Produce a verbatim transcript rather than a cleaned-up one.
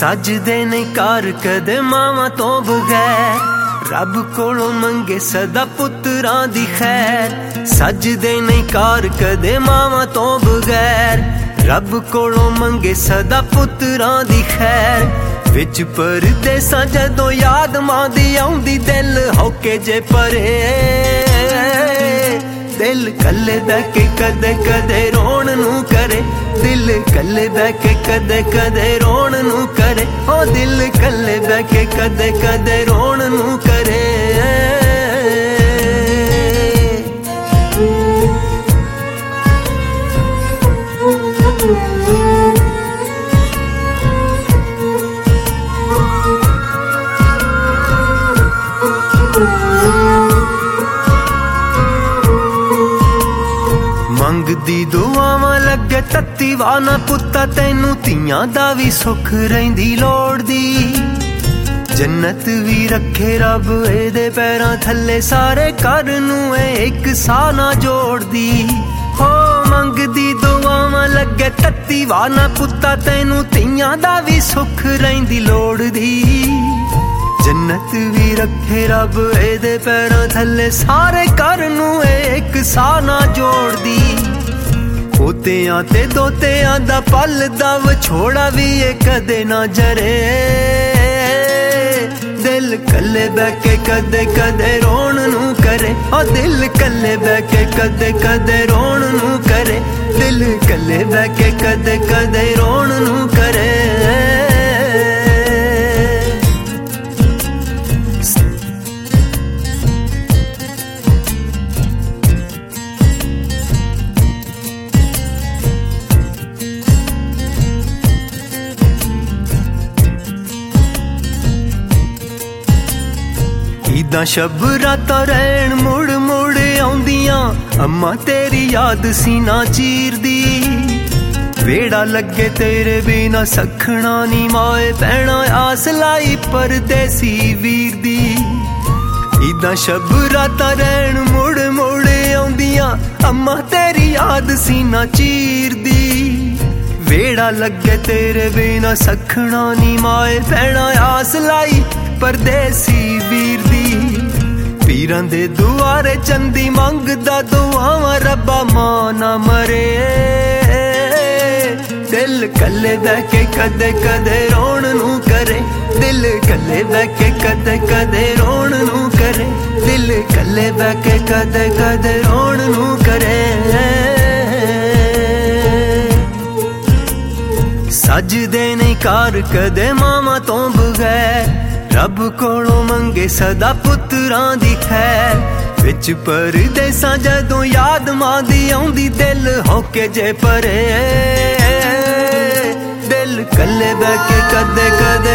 सजदे नहीं कार कदे मावां तो बगैर, रब कोलों मंगे सदा पुत्रां दी खैर। सजदे नहीं कार कदे मावां तो बगैर, रब कोलों मंगे सदा पुत्रां दी खैर। विच परदेसां जदों याद मां दी आउंदी, दिल होके जे परे, दिल कल्ले बैठ के कदे कदे रोण नू करे। दिल कल्ले बैठ के कदे कदे रोण नू करे। ओ दिल कल्ले बैठ के कदे कदे रोण नू करे। मंगदी दुआवां लगे तत्ती वाना पुत्ता, तैनू तियां दा भी सुख रहिंदी लोड़दी। जन्नत भी रखे रब एदे पैरां थल्ले, सारे घर नू एक साह ना जोड़दी। हो मंगदी दुआवां लगे तत्ती वाना पुत्ता, तैनू तियां दा भी सुख रहिंदी लोड़दी। जन्नत भी रखे रब एदे पैरां थल्ले, सारे घर नू एक साह ना जोड़दी। पोतियां ते दोतियां दा पल दा विछोड़ा भी ये कदे ना जरे। दिल कल्ले बैठ के कदे कदे रोण नू करे। ओ दिल कल्ले बैठ के कदे कदे रोण नू करे। दिल कल्ले बैठ के कदे कदे रोण नू करे। ईदां शब रातां रैण मुड़ मुड़ आउंदियां, अम्मा तेरी याद सीना चीरदी। वेड़ा लगे तेरे बिना सखना नी माए भैणा, आस लाई परदेसी वीर दी। ईदां शब रातां रैण मुड़ मुड़ आउंदियां, अम्मा तेरी याद सीना चीरदी। वेड़ा लगे तेरे बिना सखना नी माए भैणा, आस लाई परदेसी वीर दी। पीरां दे दुआरे चंदी मंगदा दुआवां, रब्बा मां ना मरे। दिल कल्ले बैठ के कदे कदे रोण नू करे। दिल कल्ले बैठ के कदे कदे रोण नू करे। दिल कल्ले बैठ के कदे कदे रोण नू करे। सजदे नहीं कार कदे मावां तो बगैर, रब कोलों मंगे सदा पुत्रां दी खैर। विच परदेसां जदों याद मां दी आउंदी, दिल होके जे परे। दिल कल्ले बैठ के कदे कदे